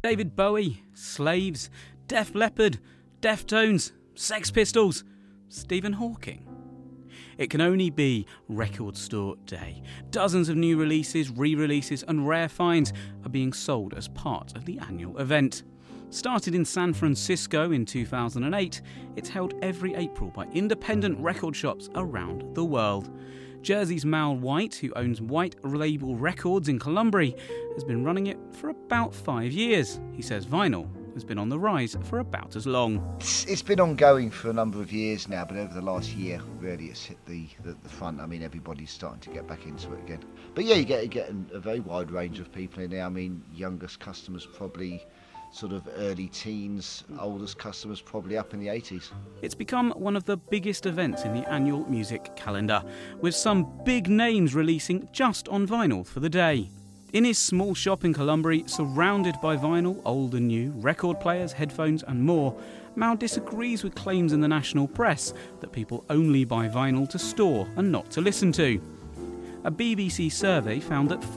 David Bowie, Slaves, Def Leppard, Deftones, Sex Pistols, Stephen Hawking. It can only be Record Store Day. Dozens of new releases, re-releases and rare finds are being sold as part of the annual event. Started in San Francisco in 2008, it's held every April by independent record shops around the world. Jersey's Mal White, who owns White Label Records in Columbia, has been running it for about 5 years. He says vinyl has been on the rise for about as long. It's been ongoing for a number of years now, but over the last year, really, it's hit the front. I mean, everybody's starting to get back into it again. But yeah, you get a very wide range of people in there. I mean, youngest customers probably sort of early teens, oldest customers probably up in the 80s. It's become one of the biggest events in the annual music calendar, with some big names releasing just on vinyl for the day. In his small shop in Columbia, surrounded by vinyl, old and new, record players, headphones and more, Mal disagrees with claims in the national press that people only buy vinyl to store and not to listen to. A BBC survey found that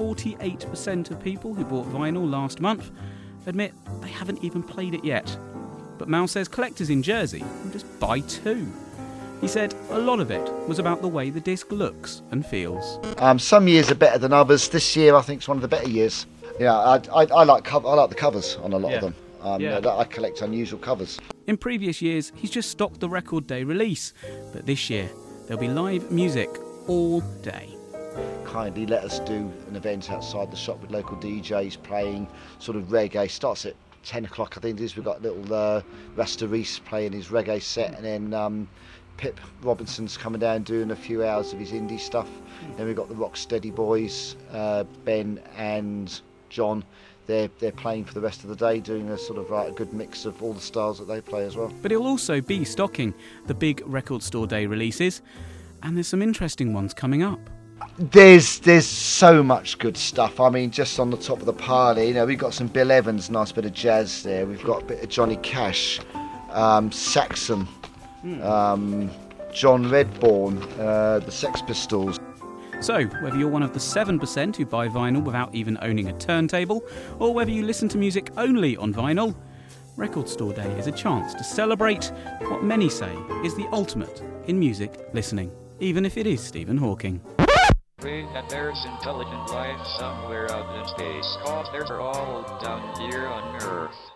48% of people who bought vinyl last month admit they haven't even played it yet. But Mal says collectors in Jersey will just buy two. He said a lot of it was about the way the disc looks and feels. Some years are better than others. This year I think it's one of the better years. Yeah, I like the covers on a lot of them. I collect unusual covers. In previous years he's just stocked the Record Day release, but this year there'll be live music all day. Kindly let us do an event outside the shop with local DJs playing sort of reggae. Starts at 10 o'clock I think it is. We've got little Rasta Reese playing his reggae set, and then Pip Robinson's coming down doing a few hours of his indie stuff. Then we've got the Rocksteady Boys, Ben and John. They're playing for the rest of the day, doing a sort of a good mix of all the styles that they play as well. But he'll also be stocking the big Record Store Day releases, and there's some interesting ones coming up. There's so much good stuff. I mean, just on the top of the pile here, we've got some Bill Evans, nice bit of jazz there. We've got a bit of Johnny Cash, Saxon, John Redbourne, the Sex Pistols. So, whether you're one of the 7% who buy vinyl without even owning a turntable, or whether you listen to music only on vinyl, Record Store Day is a chance to celebrate what many say is the ultimate in music listening, even if it is Stephen Hawking. Pray that there's intelligent life somewhere out in space, 'cause they're all down here on Earth.